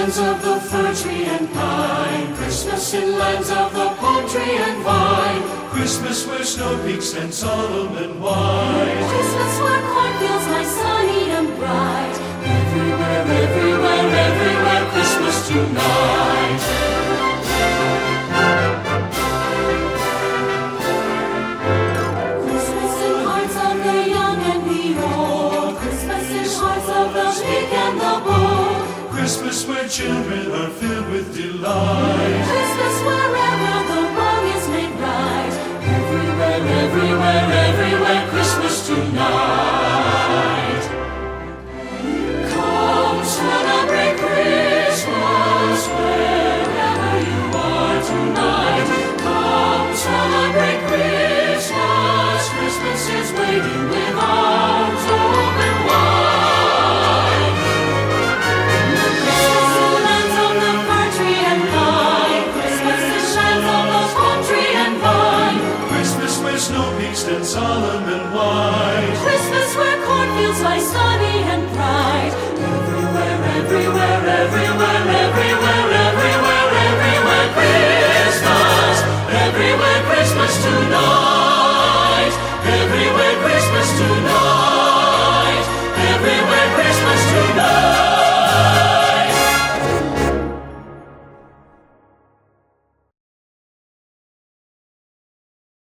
lands of the fir tree and pine, Christmas in lands of the palm tree and vine, Christmas where snow peaks and Solomon wine, Christmas where cornfields lie sunny and bright, everywhere, everywhere, everywhere, Christmas tonight. Christmas in hearts of the young and the old, Christmas in hearts of the meek and the bold, Christmas where children are filled with delight, Christmas wherever the wrong is made right, everywhere, everywhere, everywhere, Christmas tonight.